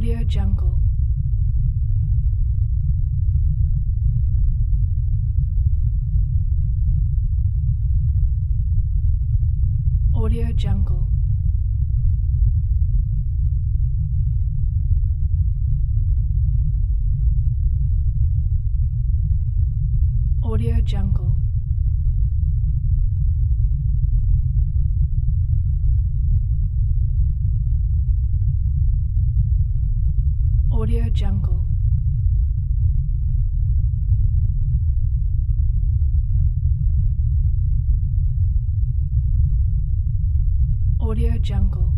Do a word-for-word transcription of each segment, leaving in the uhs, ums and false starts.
Audio Jungle. Audio Jungle. Audio Jungle. Audio Jungle. Audio Jungle.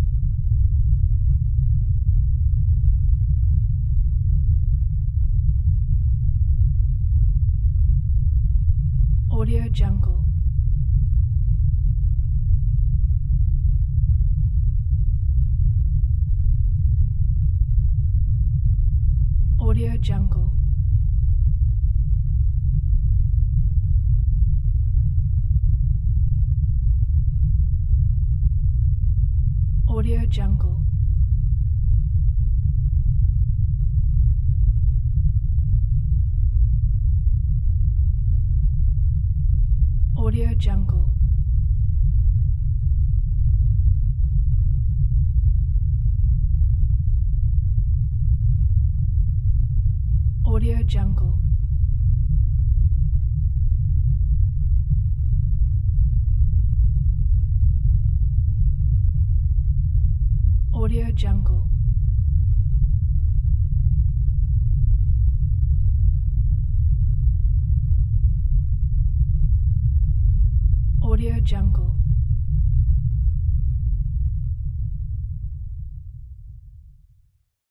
Audio Jungle. Audio Jungle. Audio Jungle. Audio Jungle. Audio Jungle. Audio Jungle. Audio Jungle.